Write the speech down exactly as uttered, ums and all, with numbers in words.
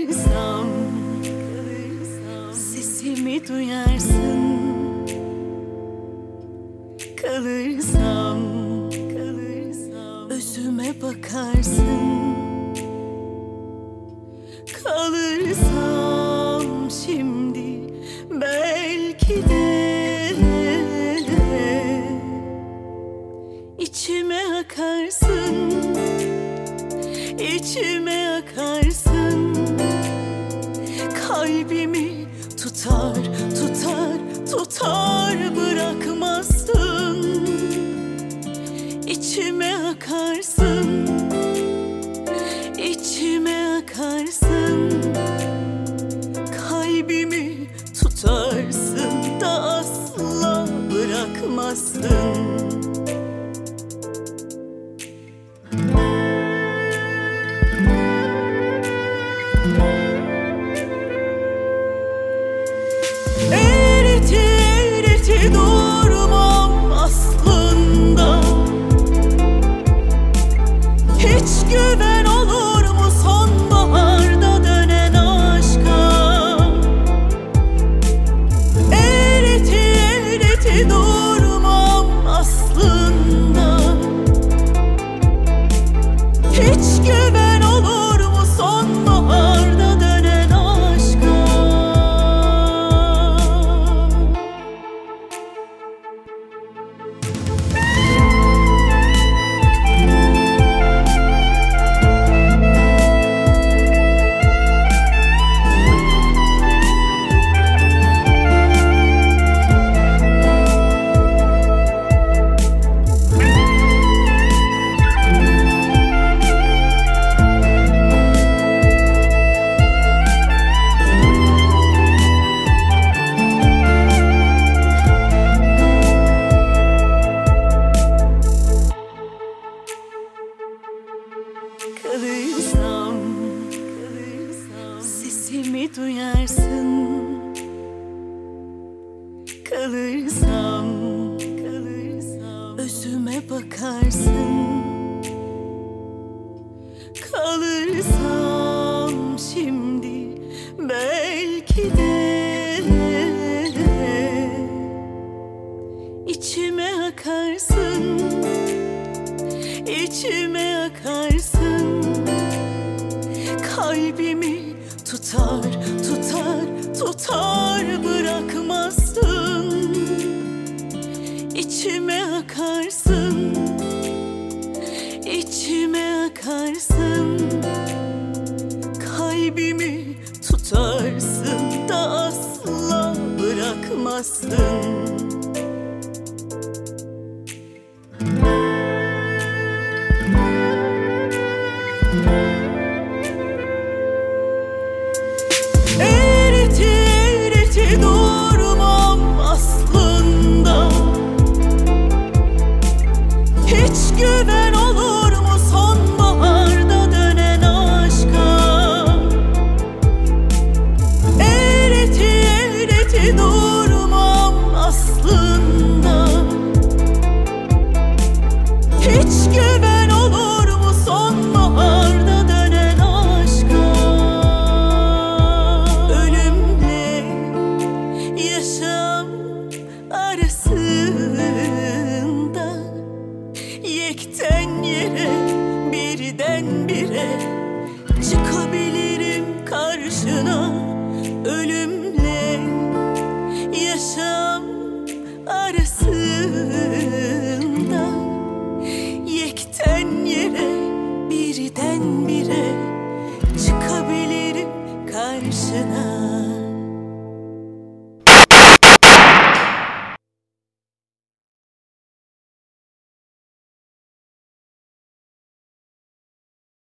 Kalırsam, sesimi duyarsın. Kalırsam, özüme bakarsın. Kalırsam şimdi belki de içime akarsın, içime akarsın. Kalbimi tutar, tutar, tutar bırakmazsın. İçime akarsın, içime akarsın. Kalbimi tutarsın da asla bırakmazsın. Eriti eriti durmam aslında. Hiç güven olur mu sonbaharda dönen aşka? Eriti eriti durmam aslında. Hiç güven olur mu sonbaharda dönen aşka? Kalırsam, sesimi duyarsın. Kalırsam, özüme bakarsın. Kalırsam şimdi belki de içime akarsın, içime akarsın. Kalbimi tutar, tutar, tutar bırakmazsın. İçime akarsın, içime akarsın. Kalbimi tutarsın da asla bırakmazsın. Eriti eriti durmam aslında. Hiç güven olur mu sonbaharda dönen aşka? Eriti eriti durmam aslında. Hiç güven olur mu sonbaharda dönen aşka? Ölümle yaşam arasında yekten yere birdenbire çıkabilirim karşına. Ölümle yaşam arasında yekten yere birdenbire çıkabilirim karşına.